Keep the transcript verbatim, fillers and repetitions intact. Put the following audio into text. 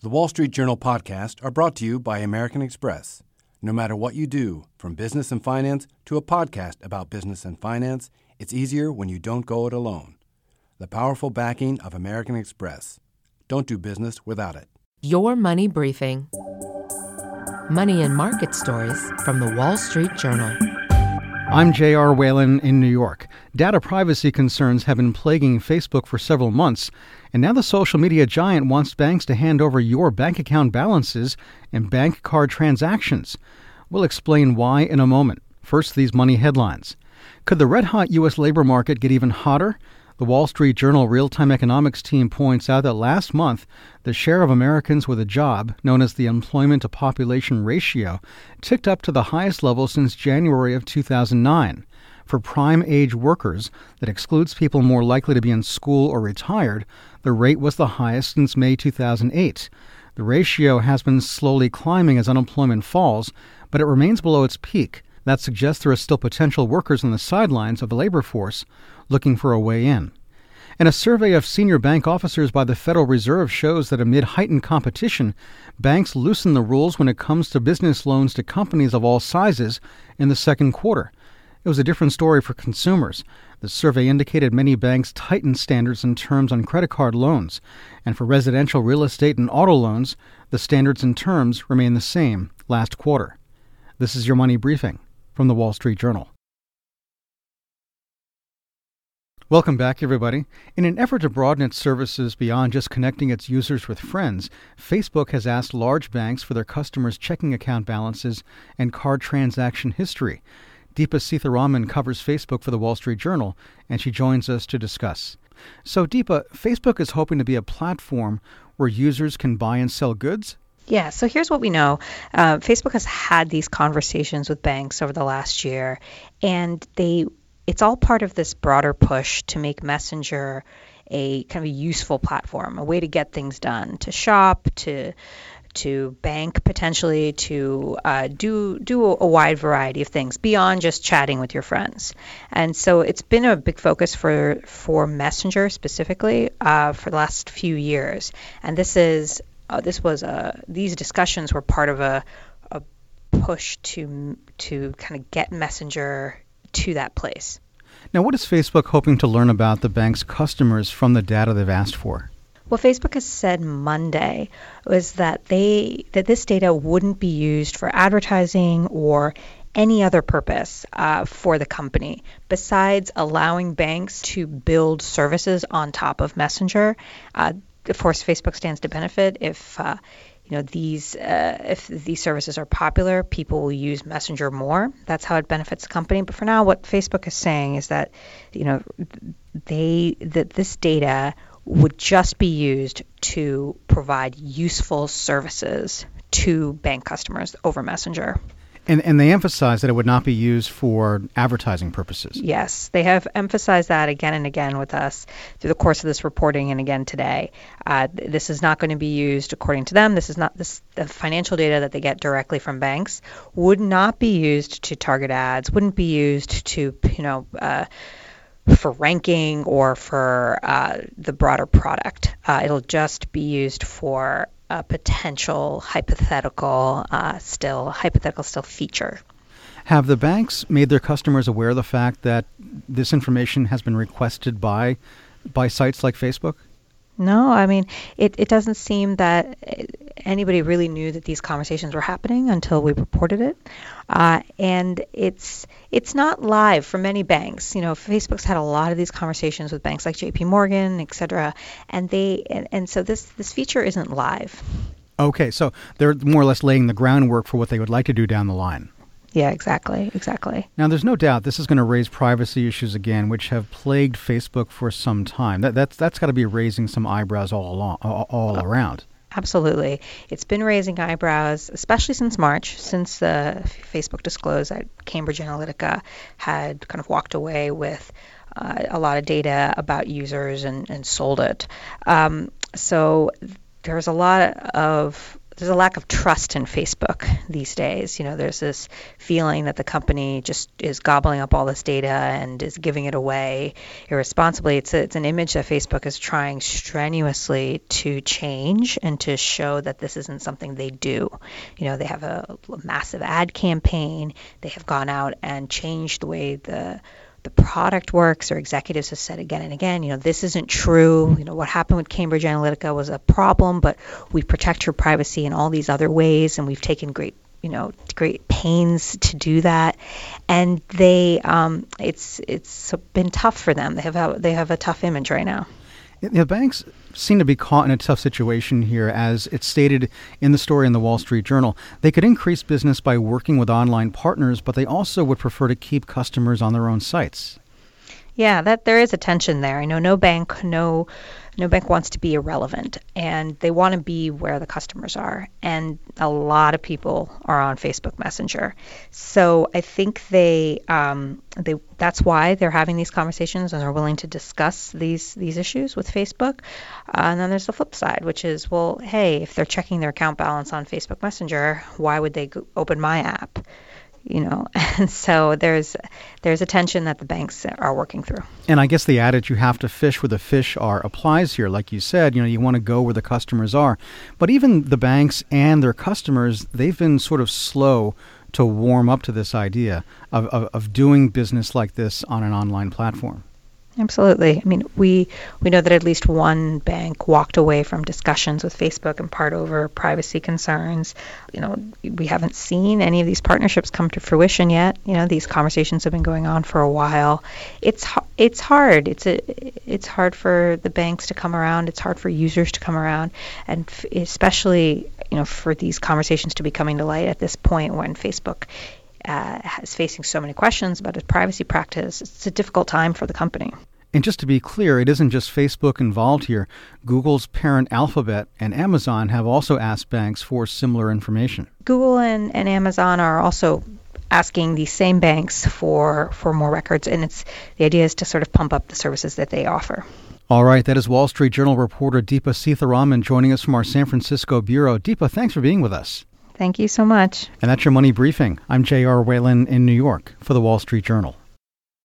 The Wall Street Journal podcasts are brought to you by American Express. No matter what you do, from business and finance to a podcast about business and finance, it's easier when you don't go it alone. The powerful backing of American Express. Don't do business without it. Your Money Briefing. Money and market stories from the Wall Street Journal. I'm J R. Whalen in New York. Data privacy concerns have been plaguing Facebook for several months, and now the social media giant wants banks to hand over your bank account balances and bank card transactions. We'll explain why in a moment. First, these money headlines. Could the red-hot U S labor market get even hotter? The Wall Street Journal real-time economics team points out that last month, the share of Americans with a job, known as the employment-to-population ratio, ticked up to the highest level since January of two thousand nine. For prime-age workers, that excludes people more likely to be in school or retired, the rate was the highest since May two thousand eight. The ratio has been slowly climbing as unemployment falls, but it remains below its peak. That suggests there are still potential workers on the sidelines of the labor force looking for a way in. And a survey of senior bank officers by the Federal Reserve shows that amid heightened competition, banks loosened the rules when it comes to business loans to companies of all sizes in the second quarter. It was a different story for consumers. The survey indicated many banks tightened standards and terms on credit card loans. And for residential real estate and auto loans, the standards and terms remain the same last quarter. This is your Money Briefing from the Wall Street Journal. Welcome back, everybody. In an effort to broaden its services beyond just connecting its users with friends, Facebook has asked large banks for their customers' checking account balances and card transaction history. Deepa Seetharaman covers Facebook for the Wall Street Journal, and she joins us to discuss. So, Deepa, Facebook is hoping to be a platform where users can buy and sell goods? Yeah, so here's what we know. Uh, Facebook has had these conversations with banks over the last year, and they it's all part of this broader push to make Messenger a kind of a useful platform, a way to get things done, to shop, to to bank potentially, to uh, do do a wide variety of things beyond just chatting with your friends. And so it's been a big focus for for Messenger specifically uh, for the last few years. And this is uh, this was a these discussions were part of a a push to to kind of get Messenger to that place. Now, what is Facebook hoping to learn about the bank's customers from the data they've asked for? What Facebook has said Monday was that they that this data wouldn't be used for advertising or any other purpose uh, for the company besides allowing banks to build services on top of Messenger. Uh, of course, Facebook stands to benefit if uh, you know these uh, if these services are popular, people will use Messenger more. That's how it benefits the company. But for now, what Facebook is saying is that you know they that this data would just be used to provide useful services to bank customers over Messenger. And and they emphasize that it would not be used for advertising purposes. Yes, they have emphasized that again and again with us through the course of this reporting and again today. Uh, this is not going to be used, according to them, this is not this the financial data that they get directly from banks would not be used to target ads, wouldn't be used to, you know, uh, for ranking or for uh, the broader product. Uh, it'll just be used for a potential hypothetical uh, still hypothetical still feature. Have the banks made their customers aware of the fact that this information has been requested by by sites like Facebook? No, I mean, it, it doesn't seem that anybody really knew that these conversations were happening until we reported it. Uh, and it's it's not live for many banks. You know, Facebook's had a lot of these conversations with banks like J P Morgan, et cetera. And they and, and so this this feature isn't live. Okay, so they're more or less laying the groundwork for what they would like to do down the line. Yeah, exactly, exactly. Now, there's no doubt this is going to raise privacy issues again, which have plagued Facebook for some time. That, that's that's got to be raising some eyebrows all along, all, all oh, around. Absolutely. It's been raising eyebrows, especially since March, since uh, Facebook disclosed that Cambridge Analytica had kind of walked away with uh, a lot of data about users and, and sold it. Um, so there's a lot of there's a lack of trust in Facebook these days. You know, there's this feeling that the company just is gobbling up all this data and is giving it away irresponsibly. It's a, it's an image that Facebook is trying strenuously to change and to show that this isn't something they do. You know, they have a, a massive ad campaign. They have gone out and changed the way the the product works. Their executives have said again and again, you know, this isn't true. You know, what happened with Cambridge Analytica was a problem, but we protect your privacy in all these other ways, and we've taken great, you know, great pains to do that. And they, um, it's it's been tough for them. They have a, they have a tough image right now. The banks seem to be caught in a tough situation here, as it's stated in the story in the Wall Street Journal. They could increase business by working with online partners, but they also would prefer to keep customers on their own sites. Yeah, that there is a tension there. I know no bank, no no bank wants to be irrelevant, and they want to be where the customers are. And a lot of people are on Facebook Messenger, so I think they um, they that's why they're having these conversations and are willing to discuss these these issues with Facebook. Uh, and then there's the flip side, which is, well, hey, if they're checking their account balance on Facebook Messenger, why would they go open my app? You know, and so there's there's a tension that the banks are working through. And I guess the adage, you have to fish where the fish are, applies here. Like you said, you know, you want to go where the customers are. But even the banks and their customers, they've been sort of slow to warm up to this idea of, of, of doing business like this on an online platform. Absolutely. I mean, we we know that at least one bank walked away from discussions with Facebook in part over privacy concerns. You know, we haven't seen any of these partnerships come to fruition yet. You know, these conversations have been going on for a while. It's it's hard. It's a it's hard for the banks to come around. It's hard for users to come around, and f- especially, you know, for these conversations to be coming to light at this point when Facebook Uh, is facing so many questions about its privacy practice. It's a difficult time for the company. And just to be clear, it isn't just Facebook involved here. Google's parent Alphabet and Amazon have also asked banks for similar information. Google and, and Amazon are also asking these same banks for, for more records, and it's the idea is to sort of pump up the services that they offer. All right, that is Wall Street Journal reporter Deepa Seetharaman joining us from our San Francisco bureau. Deepa, thanks for being with us. Thank you so much. And that's your Money Briefing. I'm J R. Whalen in New York for the Wall Street Journal.